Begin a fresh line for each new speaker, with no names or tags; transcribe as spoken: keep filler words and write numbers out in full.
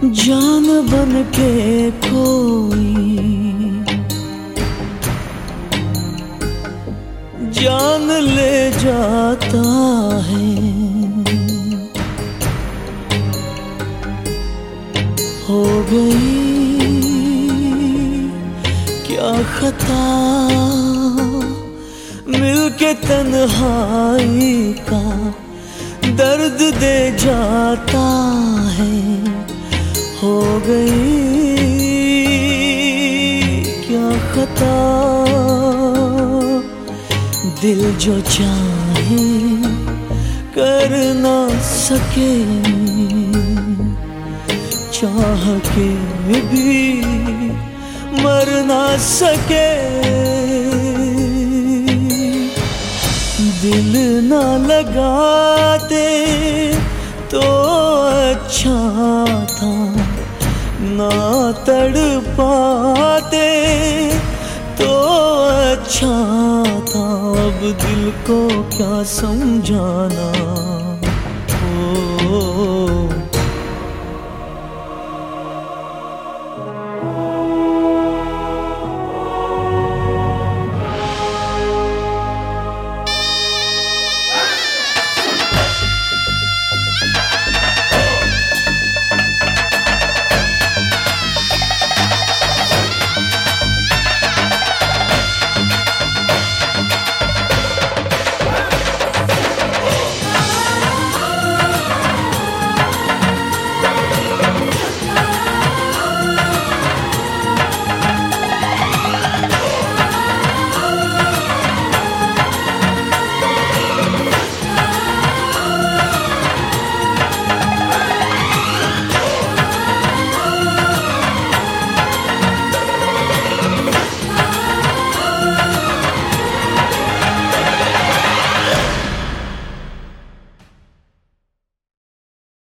जान बन के कोई जान ले जाता है। हो गई क्या खता मिलके तन्हाई का दर्द दे जाता है। हो गई क्या खता दिल जो चाहे कर ना सके, चाह के भी मर ना सके। दिल ना लगाते तो अच्छा था, ना तड़पाते तो अच्छा था। अब दिल को क्या समझाना।